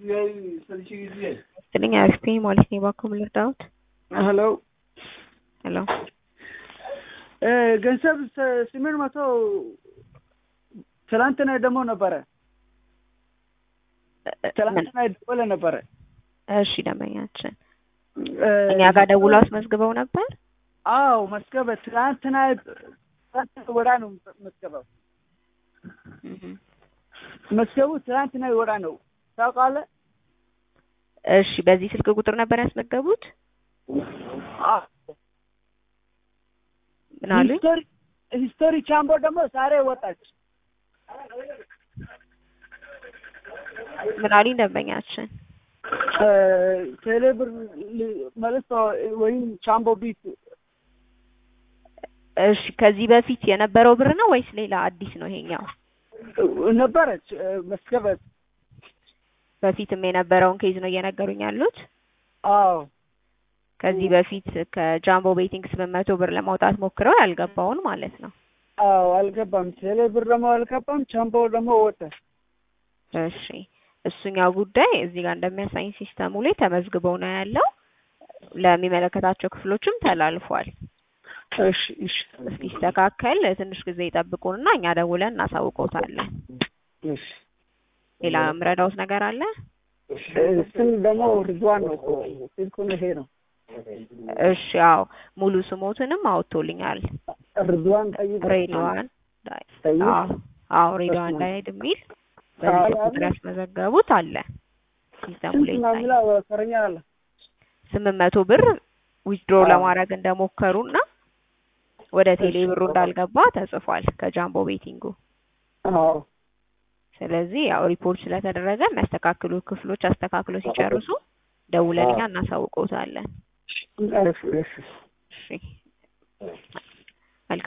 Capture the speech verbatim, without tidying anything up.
Sitting as P ማለት ነው ባኩም ልርዳውት ሄሎ ሄሎ እ ገንዘብ ስምንት መቶ ትላንትና ደግሞ ነበረ ትላንትና ደወለ ነበረ እሺ ደመኛችን እኛ ጋር ደውሎ አስመዝግበው ነበር አው መስገበ ትላንትና ወራ ነው መስገበው መስገቡ ትላንትና ወራ ነው ታውቃለህ እሺ በዚህ ስልክ ቁጥር ነበር ያስመገቡት አዎ ምናሉ ሂስቶሪ ቻምቦ ደግሞ ዛሬ ወጣች ምናሉ ደንበኛችን እ ቴሌብር ማለት ወይ ቻምቦ ቢት እሺ ከዚህ በፊት የነበረው ብር ነው ወይስ ሌላ አዲስ ነው ይሄኛው ነበረች መስገበት በፊትም የነበረውን ኬዝ ነው እየነገሩኝ ያሉት አዎ ከዚህ በፊት ከጃምቦ ቤቲንግ ስምንት መቶ ብር ለማውጣት ሞክረው ያልገባውን ማለት ነው አዎ አልገባም ቴሌብር ደግሞ አልገባም ቻምቦ ደግሞ ወጣ እሺ እሱኛው ጉዳይ እዚህ ጋር እንደሚያሳይ ሲስተሙ ላይ ተመዝግበው ነው ያለው ለሚመለከታቸው ክፍሎችም ተላልፏል እሺ እሺ እስኪስተካከል ትንሽ ጊዜ ይጠብቁንና እኛ ደውለን እናሳውቀውታለን እሺ ሌላ ምረዳውስ ነገር አለ ስም ደግሞ ርድዋን ነው ስልኩን ይሄ ነው እሺ አዎ ሙሉ ስሞትንም አውጥቶልኛል ርድዋን ጠይቅ ሬድዋን አዎ አዎ ሬድዋን ላይ ድሚል በዚህ ቁጥር ያስመዘገቡት አለ ሲስተሙ ላይ ይታያል ስምንት መቶ ብር ዊዝድሮ ለማድረግ እንደሞከሩና ወደ ቴሌ ብሩ እንዳልገባ ተጽፏል ከጃምቦ ቤቲንጉ አዎ ስለዚህ ያው ሪፖርት ስለተደረገ የሚያስተካክሉ ክፍሎች አስተካክሎ ሲጨርሱ ደውለንኛ እናሳውቀውታለን እሺ እሺ እሺ